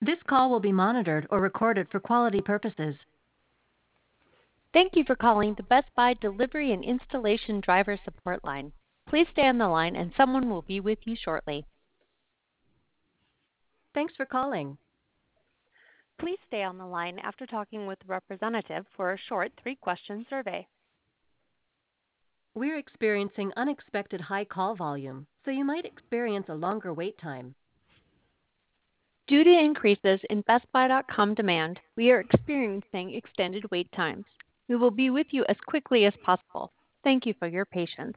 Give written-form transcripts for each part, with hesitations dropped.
This call will be monitored or recorded for quality purposes. Thank you for calling the Best Buy Delivery and Installation Driver Support Line. Please stay on the line and someone will be with you shortly. Thanks for calling. Please stay on the line after talking with the representative for a short 3-question survey. We're experiencing unexpected high call volume, so you might experience a longer wait time. Due to increases in BestBuy.com demand, we are experiencing extended wait times. We will be with you as quickly as possible. Thank you for your patience.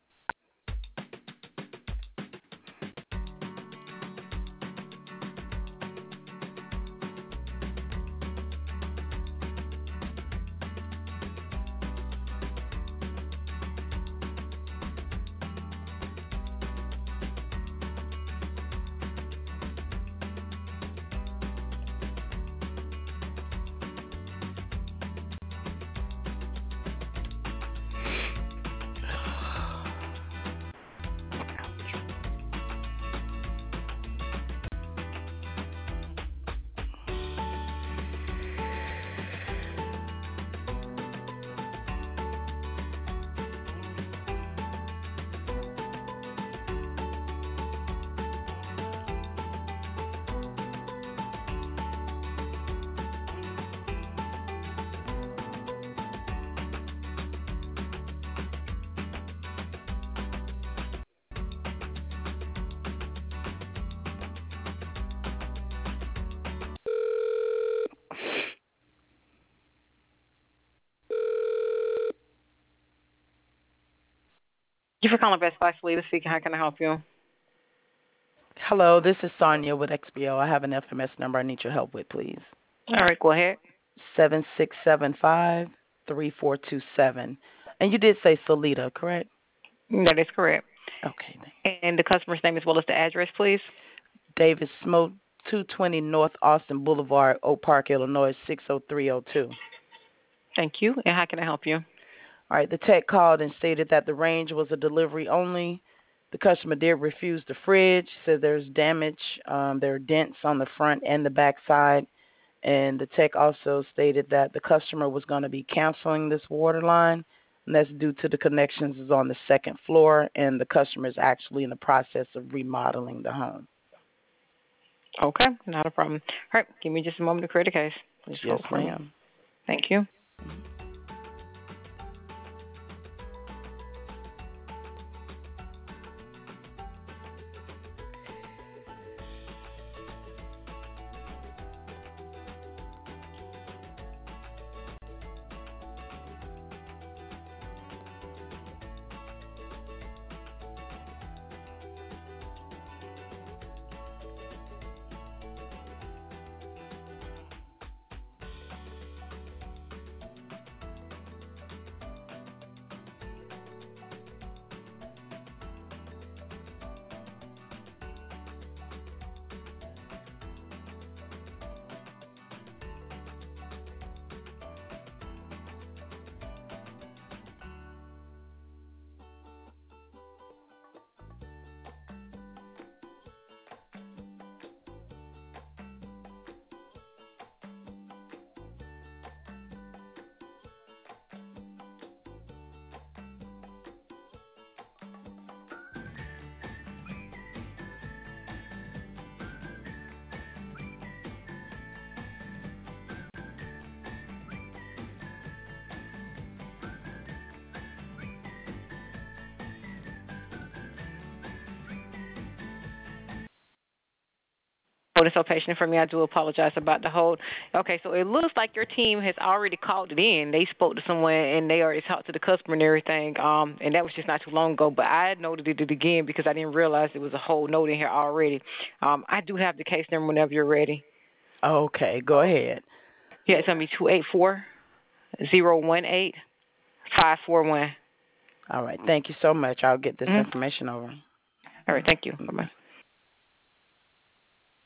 Thank you for calling Best Buy. Selena speaking. How can I help you? Hello, this is Sonia with XBO. I have an FMS number I need your help with, please. All right, go ahead. 7675-3427. And you did say Salida, correct? That is correct. Okay. And the customer's name as well as the address, please. David Smoke, 220 North Austin Boulevard, Oak Park, Illinois, 60302. Thank you. And how can I help you? All right, the tech called and stated that the range was a delivery only. The customer did refuse the fridge, said there's damage. There are dents on the front and the back side. And the tech also stated that the customer was going to be canceling this water line, and that's due to the connections is on the second floor, and the customer is actually in the process of remodeling the home. Okay, not a problem. All right, give me just a moment to create a case. Please yes, ma'am. Thank you. Holding so patient for me. I do apologize about the hold. Okay, so it looks like your team has already called it in. They spoke to someone and they already talked to the customer and everything. And that was just not too long ago. But I noted it again because I didn't realize there was a whole note in here already. I do have the case number whenever you're ready. Okay, go ahead. Yeah, it's going to be 284-018-541. All right, thank you so much. I'll get this information over. All right, thank you. Bye-bye.